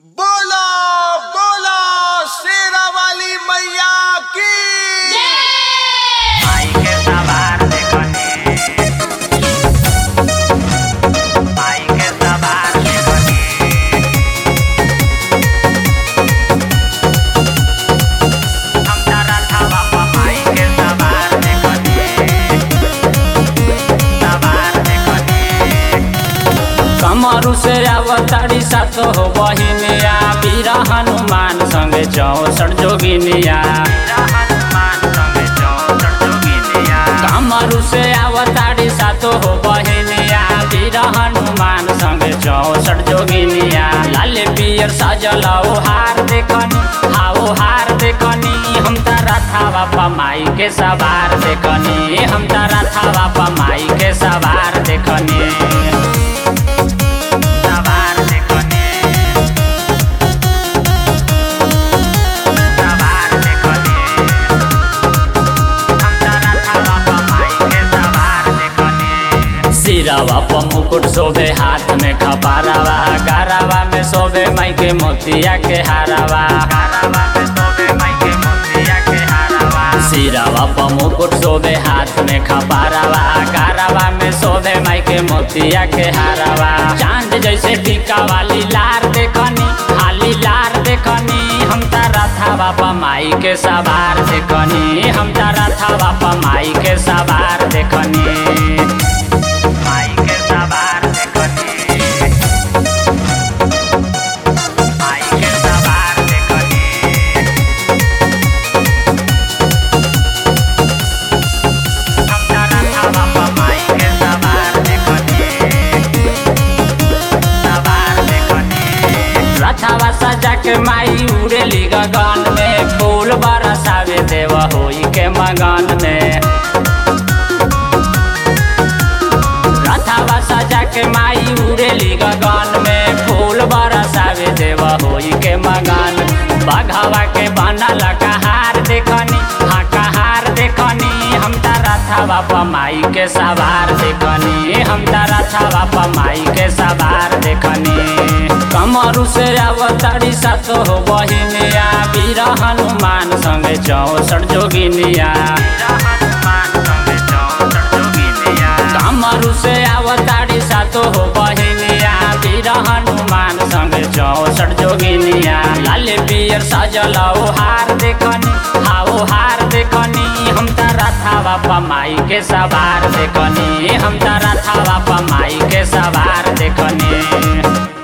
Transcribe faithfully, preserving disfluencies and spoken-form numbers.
बोलो बोलो शेरा वाली मैया की माई के सवार देखनी माई के सवार देखनी हम तारा था बापा माई के सवार देखनी सवार देखनी कमरू से अवतारी सात हो बहिनिया वीर हनुमान संगे चौसठ जोगिनिया हनुमान संगे चौसठ जोगिनिया कमरू से अवतारी सात हो बहिनिया वीर हनुमान संगे चौसठ जोगिनिया लाल पियर सजल हार देखनी हाओ हार देखनी हम तारा था बापा माई के सवार देखनी हम तारा था बापा माई के सवार देखनी सवार देखनी सवार देखनी हम तारा था बापा माई के सवार देखनी सिरावा प मुकुट शोभे हाथ में खपारावा गारावा में शोभे माई के मोतिया के हारावा गारावा में शोभे माई के मोतिया के हारावा सिरावा प मुकुट शोभे हाथ में खपारावा गारावा में शोभे माई के मोतिया के हारावा चांद जैसे टीका वाली लार देखनी हाली लार देखनी हम तारा था बापा माई के सवार देखनी हम तारा था बापा माई के सवार देखनी माई के सवार देखनी माई के सवार देखनी हम तारा था बापा माई के सवार देखनी सवार देखनी रथवा सजा के माई उड़ेली गगन में फूल बरसावे देव होई के मगन में रथवा सजा के माई उड़ेली गगन में फूल बरसावे देव होई के मगन बघवा के बनल कहार देखनी हाँ कहार देखनी हम तारा था बापा माई के सवार देखनी हम तारा था बापा माई के सवार देखनी कमरू से अवतारी सात हो बहिनिया वीर हनुमान संगे चौसठ जोगिनिया हनुमान संगे चौसठ जोगिनिया कमरू से अवतारी सात हो बहिनिया वीर हनुमान संगे चौसठ जोगिनिया लाल पियर सजल हार देखनी हाओ हार देखनी हम तारा था बापा माई के सवार देखनी हम तारा था बापा माई के सवार देखनी।